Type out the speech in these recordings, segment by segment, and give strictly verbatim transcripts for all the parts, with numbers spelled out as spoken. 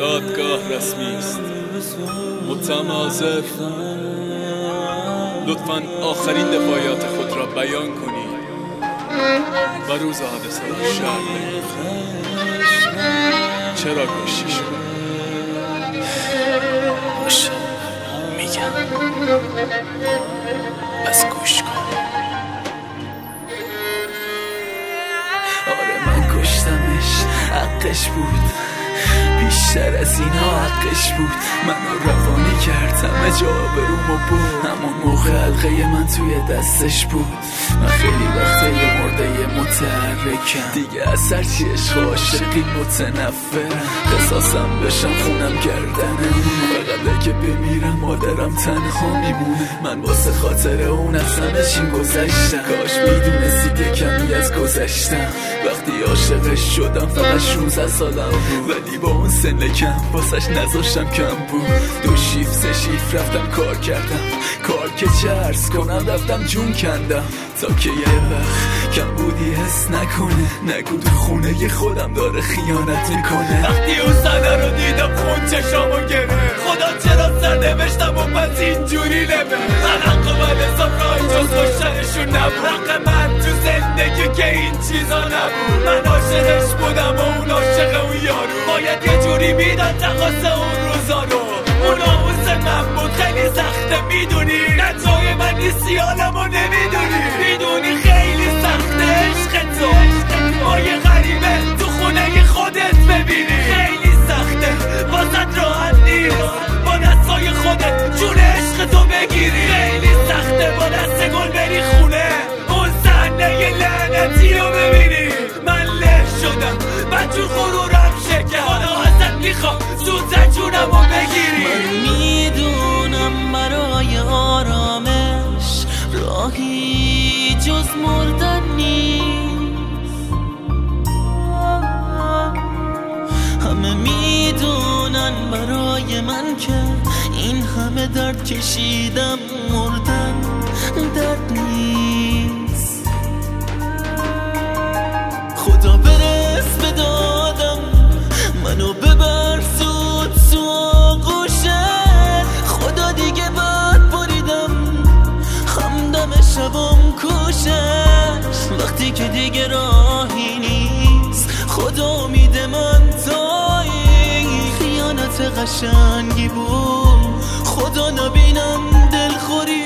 دادگاه رسمی است. متهم حاضر لطفاً آخرین دفاعیات خود را بیان کنید و روز حادثه را شرح دهید. چرا کشتی شد؟ باشه میگم، بس گوش کن. آره من کشتمش، حقش بود، بیشتر از اینا حقش بود. منو روانی کرد، همه جا برومو بود. همون موقع حلقه من توی دستش بود. من خیلی وقته یه مرده یه متحرکم دیگه، از هرچی عشق و عاشقی متنفرم. قصاصم بشم خونم گردنم، فقط اگه بمیرم مادرم تنها میمونه. من واسه خاطر اون از همه چین گذشتم. کاش میدونستید یه کمی از گذشتم. وقتی عاشقش شدم فقط شونزده سالم بود، ولی با اون سن کم واسش نذاشتم کم بود. دو شیف سه شیف رفتم کار کردم، کار که چه عرض کنم رفتم جون کندم، تا که یه وقت کم بودی حس نکنه. نگو تو خونه خودم داره خیانت میکنه. وقتی اون زنه رو دیدم خون چشامو گره، خدا چرا سر نوشتم و پس اینجوری نمه. من حق من حساب رای جز کشتنشون نبود. حق من تو زندگی که این چیزا نبود. من عاشقش بودم و اون عاشق اون یارو، باید یه جوری میداد تقاص اون روزا رو. اون آموز من بود خیلی سخته میدونی، نه جای من نیستی حالمو نمیدونی. میدونی خیلی سخته عشق تو، ما یه غریبه تو خونه خودت ببینی. خیلی سخته واسه راحت نیست با دستای خودت جون عشق تو بگیری. خیلی سخته با دست گل بری خونه، اون صحنه لعنتی رو ببینی. من له شدم بچون غرورم شکر، خدا ازت میخوام زودتر جونمو بگیری. من میدونم برای آرامش راهی جز مردن نیست. همه میدونن برای من که این همه درد کشیدم، مردن درد نیست. خدا برس به دادم، منو ببر زود تو آغوشت. خدا دیگه بد بریدم، همدم شبم کشت. وقتی که دیگه راهی نیست، خدا میده من تایی. خیانت قشنگی بود، خدا نبینم دلخوری.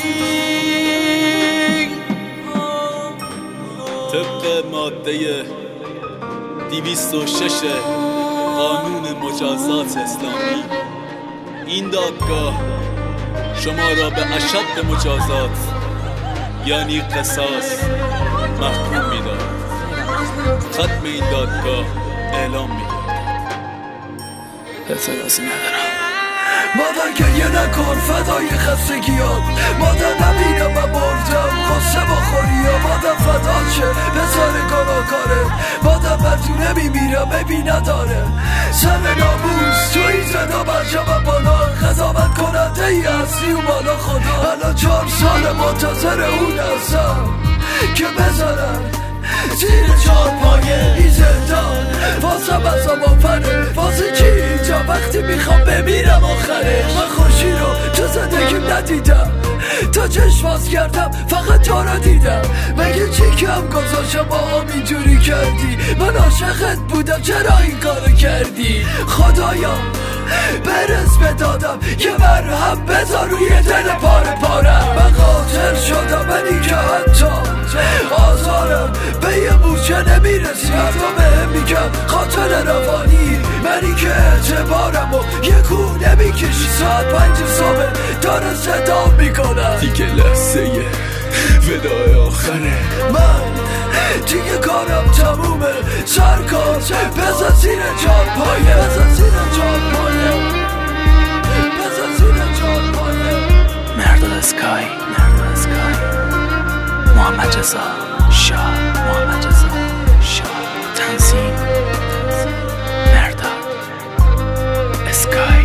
طبق ماده دویست و شش قانون مجازات اسلامی، این دادگاه شما را به اشد مجازات یعنی قصاص محکوم می‌دارد. ختم این دادگاه اعلام می‌گردد. اعتراضی ندارم. مادر گریه نکن فدای خستگیات، مادر نبینم من مردم قصه با خوریا. مادر فدا چه بذار گناهکاره، مادر بردونه میمیرم ببین نداره. سر ناموس تو این زنده برجام بالا، قضاوت کننده ای هستی و بالا خدا. الان چهار سال منتظر اون هستم که بذارم زیر چهار پایه این زندان. واسه بزا با پره واسه چی اینجا وقتی میخوام بمیرم آخره. من خوشی رو تو زندگیم ندیدم، تا چشم باز کردم فقط تو رو دیدم. مگه چی کم گذاشتم با هم اینجوری کردی؟ من عاشقت بودم چرا این کارو کردی؟ خدایا برس به دادم که مرهم بذار روی دل پاره پارم. من قاتل شدم منی که حتی آزارم به یه موچه نمیرسی. حتی بهم میگم قاتل روانی، منی که اعتبارم و یه کو نمیکشی. ساعت پنج صبح داره صدا میکنم، دیگه لحظه ودای آخره. من دیگه کارم تمومه. سرکار بزن زیر چهار پایه، بزن زیر چهار پایه، بزن زیر چهار پایه. مرداد اسکای، مرداد اسکای. محمد رضا شاه، محمد رضا شاه. تنظیم مرداد اسکای.